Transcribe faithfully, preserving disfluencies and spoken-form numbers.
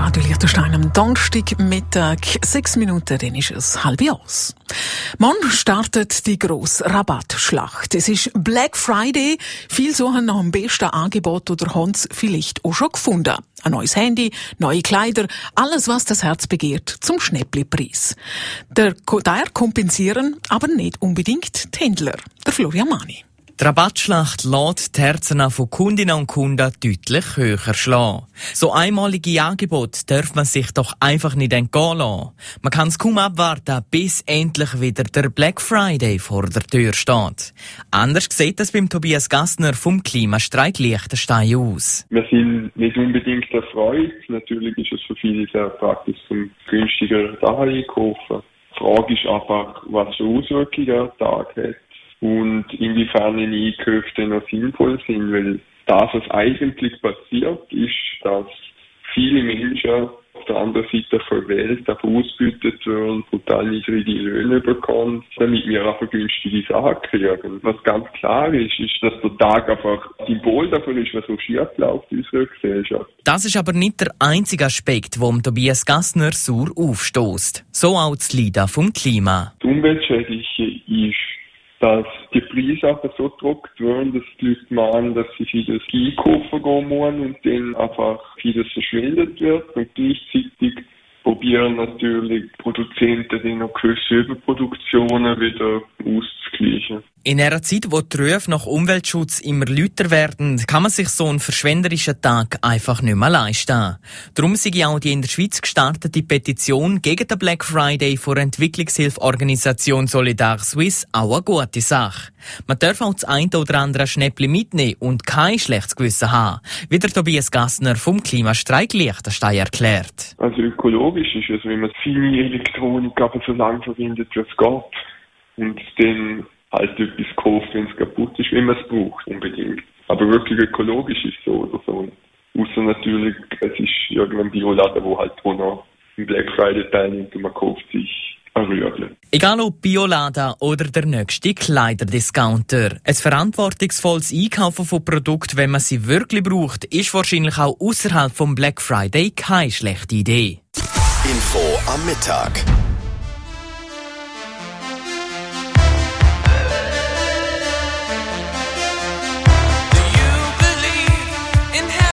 Radio Liechtenstein am Donnerstagmittag. Sechs Minuten, dann ist es halb aus. Morgen startet die grosse Rabattschlacht. Es ist Black Friday. Viele suchen nach dem besten Angebot oder haben es vielleicht auch schon gefunden. Ein neues Handy, neue Kleider, alles, was das Herz begehrt, zum Schnäppli-Preis. Der, der kompensieren aber nicht unbedingt die Händler. Der Florian Mani. Die Rabattschlacht lässt die Herzen von Kundinnen und Kunden deutlich höher schlagen. So einmalige Angebote darf man sich doch einfach nicht entgehen lassen. Man kann es kaum abwarten, bis endlich wieder der Black Friday vor der Tür steht. Anders sieht es beim Tobias Gassner vom Klimastreik Liechtenstein aus. Wir sind nicht unbedingt erfreut. Natürlich ist es für viele sehr praktisch, zum günstiger Sachen einkaufen. Die Frage ist einfach, was für Auswirkungen der Tag hat. Und inwiefern die Einkäufe noch sinnvoll sind, weil das, was eigentlich passiert, ist, dass viele Menschen auf der anderen Seite der Welt davon ausgebeutet werden, brutal niedrige Löhne bekommen, damit wir einfach günstige Sachen kriegen. Was ganz klar ist, ist, dass der Tag einfach ein Symbol davon ist, was so schief läuft in unserer Gesellschaft. Das ist aber nicht der einzige Aspekt, der Tobias Gassner sauer aufstößt. So auch das Leiden vom Klima. Die Umweltschädliche ist, dass die Preise einfach so gedruckt werden, dass die Leute meinen, dass sie vieles einkaufen gehen müssen und dann einfach vieles verschwendet wird. Und gleichzeitig probieren natürlich Produzenten dann noch gewisse Überproduktionen wieder auszugleichen. In einer Zeit, wo die Rufe nach Umweltschutz immer lauter werden, kann man sich so einen verschwenderischen Tag einfach nicht mehr leisten. Darum sei auch die in der Schweiz gestartete Petition gegen den Black Friday von der Entwicklungshilfeorganisation Solidar Suisse auch eine gute Sache. Man darf auch das eine oder andere Schnäppli mitnehmen und kein schlechtes Gewissen haben, wie der Tobias Gassner vom Klimastreik Liechtenstein erklärt. Also ökologisch ist es, wenn man feine Elektronik aber so lange verwendet, wie es geht. Und dann halt etwas kauft, wenn es kaputt ist, wenn man es braucht, unbedingt. Aber wirklich ökologisch ist so oder so. Außer natürlich, es ist irgendein Bioladen, wo halt wo noch im Black Friday teilnimmt und man kauft sich ein Rüebli. Egal ob Bioladen oder der nächste Kleiderdiscounter. Ein verantwortungsvolles Einkaufen von Produkten, wenn man sie wirklich braucht, ist wahrscheinlich auch außerhalb vom Black Friday keine schlechte Idee. Info am Mittag.